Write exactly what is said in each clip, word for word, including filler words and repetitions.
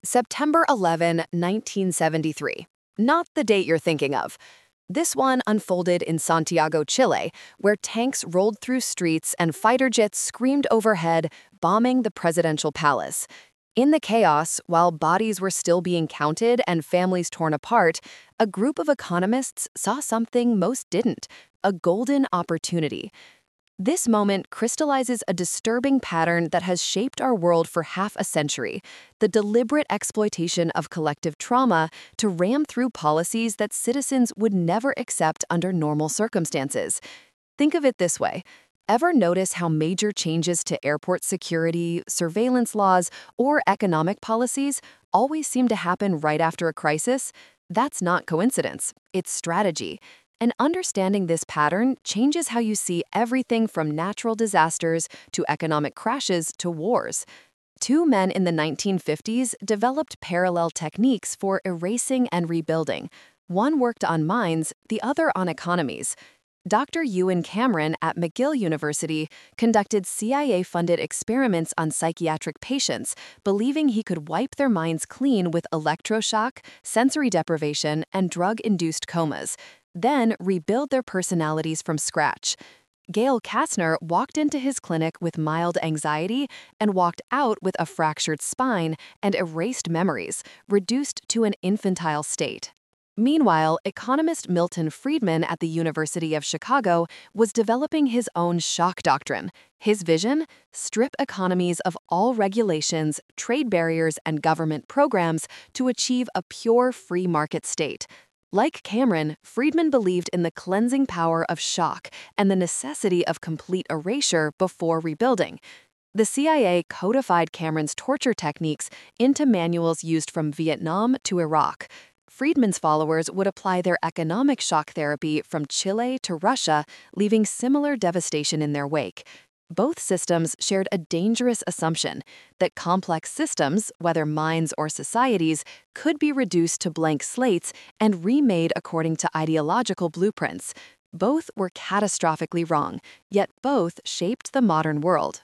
September eleventh, nineteen seventy-three. Not the date you're thinking of. This one unfolded in Santiago, Chile, where tanks rolled through streets and fighter jets screamed overhead, bombing the presidential palace. In the chaos, while bodies were still being counted and families torn apart, a group of economists saw something most didn't: a golden opportunity. This moment crystallizes a disturbing pattern that has shaped our world for half a century: the deliberate exploitation of collective trauma to ram through policies that citizens would never accept under normal circumstances. Think of it this way. Ever notice how major changes to airport security, surveillance laws, or economic policies always seem to happen right after a crisis? That's not coincidence, it's strategy. And understanding this pattern changes how you see everything from natural disasters to economic crashes to wars. Two men in the nineteen fifties developed parallel techniques for erasing and rebuilding. One worked on mines, the other on economies. Doctor Ewan Cameron at McGill University conducted C I A-funded experiments on psychiatric patients, believing he could wipe their minds clean with electroshock, sensory deprivation, and drug-induced comas, then rebuild their personalities from scratch. Gail Kastner walked into his clinic with mild anxiety and walked out with a fractured spine and erased memories, reduced to an infantile state. Meanwhile, economist Milton Friedman at the University of Chicago was developing his own shock doctrine. His vision? Strip economies of all regulations, trade barriers, and government programs to achieve a pure free market state. Like Cameron, Friedman believed in the cleansing power of shock and the necessity of complete erasure before rebuilding. The C I A codified Cameron's torture techniques into manuals used from Vietnam to Iraq. Friedman's followers would apply their economic shock therapy from Chile to Russia, leaving similar devastation in their wake. Both systems shared a dangerous assumption that complex systems, whether mines or societies, could be reduced to blank slates and remade according to ideological blueprints. Both were catastrophically wrong, yet both shaped the modern world.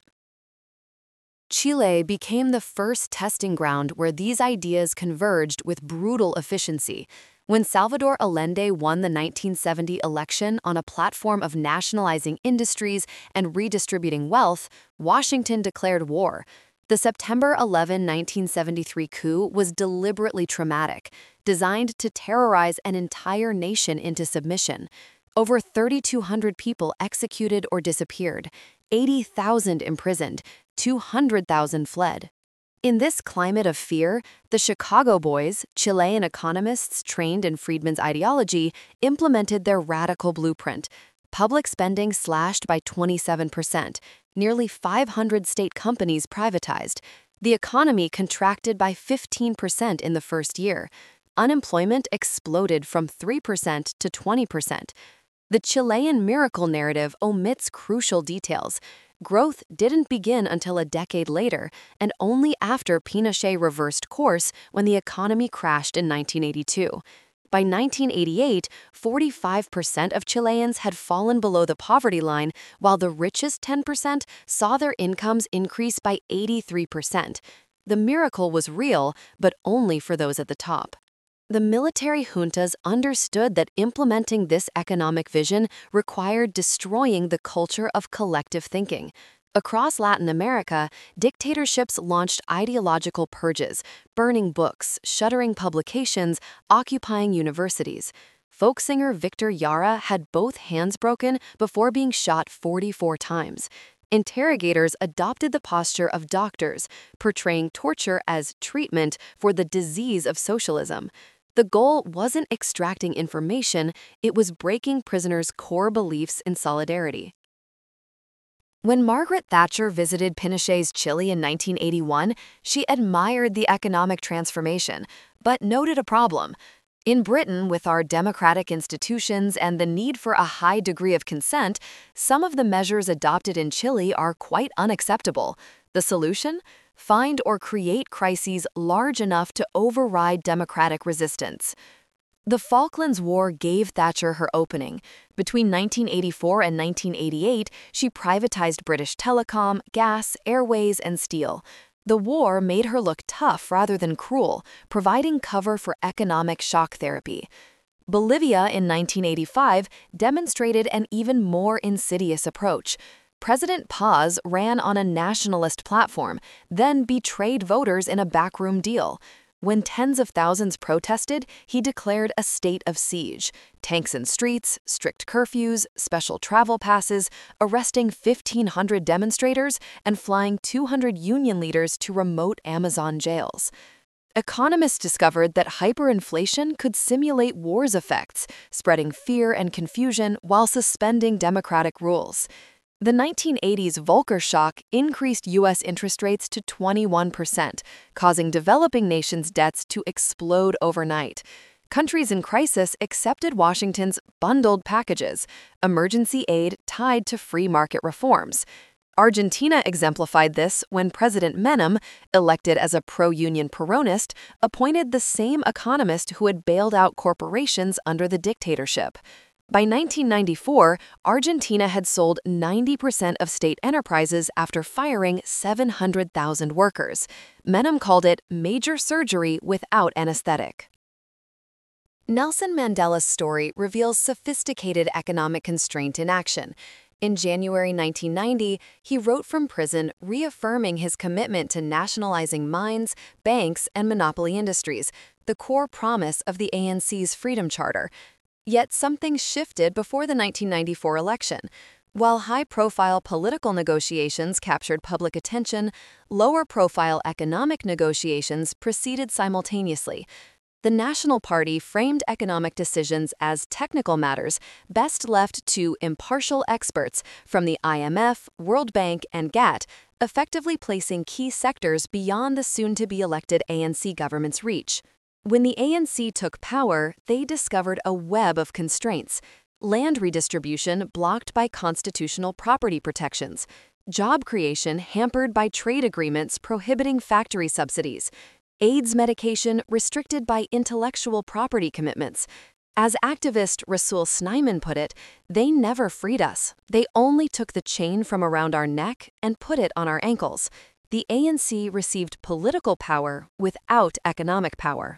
Chile became the first testing ground where these ideas converged with brutal efficiency. When Salvador Allende won the nineteen seventy election on a platform of nationalizing industries and redistributing wealth, Washington declared war. The September eleventh, nineteen seventy-three coup was deliberately traumatic, designed to terrorize an entire nation into submission. Over thirty-two hundred people executed or disappeared, eighty thousand imprisoned, two hundred thousand fled. In this climate of fear, the Chicago Boys, Chilean economists trained in Friedman's ideology, implemented their radical blueprint. Public spending slashed by twenty-seven percent, nearly five hundred state companies privatized. The economy contracted by fifteen percent in the first year. Unemployment exploded from three percent to twenty percent. The Chilean miracle narrative omits crucial details. Growth didn't begin until a decade later, and only after Pinochet reversed course when the economy crashed in nineteen eighty-two. By nineteen eighty-eight, forty-five percent of Chileans had fallen below the poverty line, while the richest ten percent saw their incomes increase by eighty-three percent. The miracle was real, but only for those at the top. The military juntas understood that implementing this economic vision required destroying the culture of collective thinking. Across Latin America, dictatorships launched ideological purges, burning books, shuttering publications, occupying universities. Folk singer Victor Jara had both hands broken before being shot forty-four times. Interrogators adopted the posture of doctors, portraying torture as treatment for the disease of socialism. The goal wasn't extracting information, it was breaking prisoners' core beliefs in solidarity. When Margaret Thatcher visited Pinochet's Chile in nineteen eighty-one, she admired the economic transformation, but noted a problem. In Britain, with our democratic institutions and the need for a high degree of consent, some of the measures adopted in Chile are quite unacceptable. The solution? Find or create crises large enough to override democratic resistance. The Falklands War gave Thatcher her opening. Between nineteen eighty-four and nineteen eighty-eight, she privatized British Telecom, gas, airways, and steel. The war made her look tough rather than cruel, providing cover for economic shock therapy. Bolivia in nineteen eighty-five demonstrated an even more insidious approach. President Paz ran on a nationalist platform, then betrayed voters in a backroom deal. When tens of thousands protested, he declared a state of siege. Tanks in streets, strict curfews, special travel passes, arresting fifteen hundred demonstrators, and flying two hundred union leaders to remote Amazon jails. Economists discovered that hyperinflation could simulate war's effects, spreading fear and confusion while suspending democratic rules. The nineteen eighties Volcker shock increased U S interest rates to twenty-one percent, causing developing nations' debts to explode overnight. Countries in crisis accepted Washington's bundled packages, emergency aid tied to free market reforms. Argentina exemplified this when President Menem, elected as a pro-union Peronist, appointed the same economist who had bailed out corporations under the dictatorship. By nineteen ninety-four, Argentina had sold ninety percent of state enterprises after firing seven hundred thousand workers. Menem called it major surgery without anesthetic. Nelson Mandela's story reveals sophisticated economic constraint in action. In January nineteen ninety, he wrote from prison reaffirming his commitment to nationalizing mines, banks, and monopoly industries, the core promise of the A N C's Freedom Charter. Yet something shifted before the nineteen ninety-four election. While high-profile political negotiations captured public attention, lower-profile economic negotiations proceeded simultaneously. The National Party framed economic decisions as technical matters best left to impartial experts from the I M F, World Bank, and G A T, effectively placing key sectors beyond the soon-to-be-elected A N C government's reach. When the A N C took power, they discovered a web of constraints: land redistribution blocked by constitutional property protections, job creation hampered by trade agreements prohibiting factory subsidies, AIDS medication restricted by intellectual property commitments. As activist Rasul Snyman put it, they never freed us. They only took the chain from around our neck and put it on our ankles. The A N C received political power without economic power.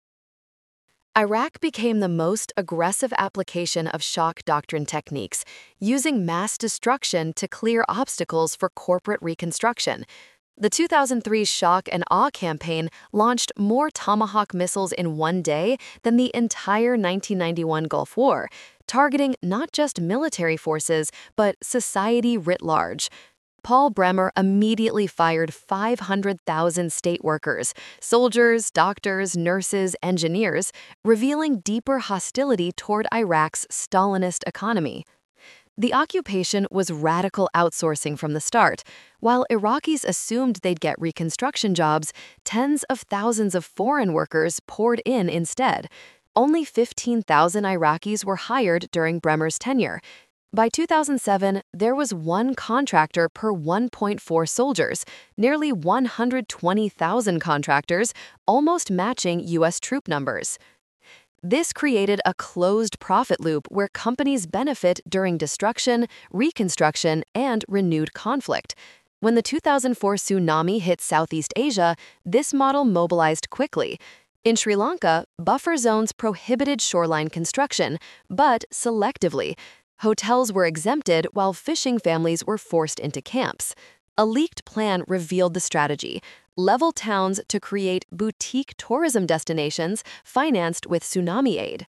Iraq became the most aggressive application of shock doctrine techniques, using mass destruction to clear obstacles for corporate reconstruction. The two thousand three Shock and Awe campaign launched more Tomahawk missiles in one day than the entire nineteen ninety-one Gulf War, targeting not just military forces, but society writ large. Paul Bremer immediately fired five hundred thousand state workers, soldiers, doctors, nurses, engineers, revealing deeper hostility toward Iraq's Stalinist economy. The occupation was radical outsourcing from the start. While Iraqis assumed they'd get reconstruction jobs, tens of thousands of foreign workers poured in instead. Only fifteen thousand Iraqis were hired during Bremer's tenure. By two thousand seven, there was one contractor per one point four soldiers, nearly one hundred twenty thousand contractors, almost matching U S troop numbers. This created a closed profit loop where companies benefit during destruction, reconstruction, and renewed conflict. When the two thousand four tsunami hit Southeast Asia, this model mobilized quickly. In Sri Lanka, buffer zones prohibited shoreline construction, but selectively. Hotels were exempted while fishing families were forced into camps. A leaked plan revealed the strategy: level towns to create boutique tourism destinations financed with tsunami aid.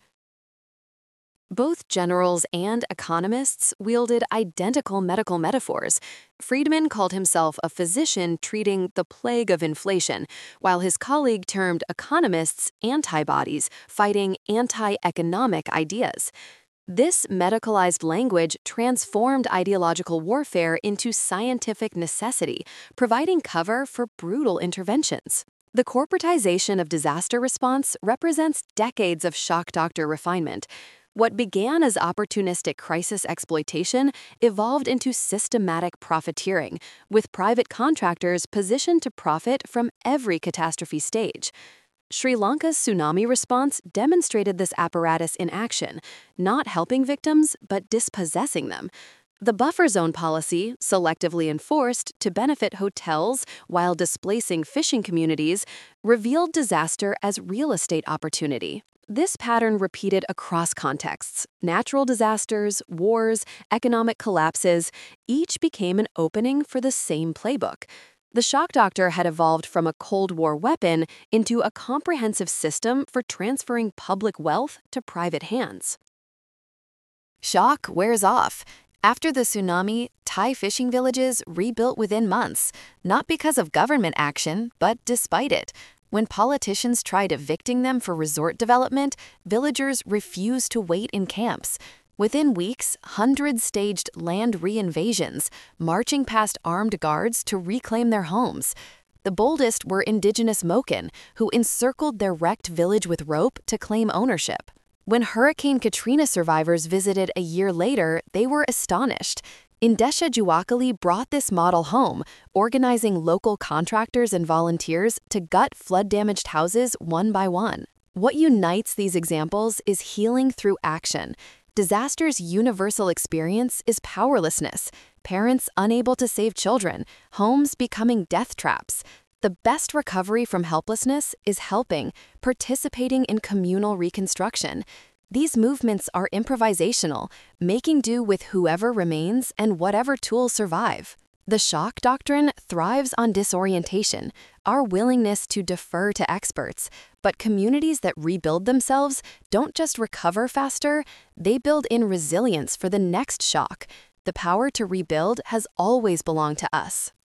Both generals and economists wielded identical medical metaphors. Friedman called himself a physician treating the plague of inflation, while his colleague termed economists antibodies fighting anti-economic ideas. This medicalized language transformed ideological warfare into scientific necessity, providing cover for brutal interventions. The corporatization of disaster response represents decades of shock doctor refinement. What began as opportunistic crisis exploitation evolved into systematic profiteering, with private contractors positioned to profit from every catastrophe stage. Sri Lanka's tsunami response demonstrated this apparatus in action, not helping victims, but dispossessing them. The buffer zone policy, selectively enforced to benefit hotels while displacing fishing communities, revealed disaster as real estate opportunity. This pattern repeated across contexts. Natural disasters, wars, economic collapses, each became an opening for the same playbook. The shock doctor had evolved from a Cold War weapon into a comprehensive system for transferring public wealth to private hands. Shock wears off. After the tsunami, Thai fishing villages rebuilt within months, not because of government action, but despite it. When politicians tried evicting them for resort development, villagers refused to wait in camps. Within weeks, hundreds staged land re-invasions, marching past armed guards to reclaim their homes. The boldest were indigenous Moken, who encircled their wrecked village with rope to claim ownership. When Hurricane Katrina survivors visited a year later, they were astonished. Indesha Juakali brought this model home, organizing local contractors and volunteers to gut flood-damaged houses one by one. What unites these examples is healing through action. Disaster's universal experience is powerlessness, parents unable to save children, homes becoming death traps. The best recovery from helplessness is helping, participating in communal reconstruction. These movements are improvisational, making do with whoever remains and whatever tools survive. The shock doctrine thrives on disorientation, our willingness to defer to experts. But communities that rebuild themselves don't just recover faster, they build in resilience for the next shock. The power to rebuild has always belonged to us.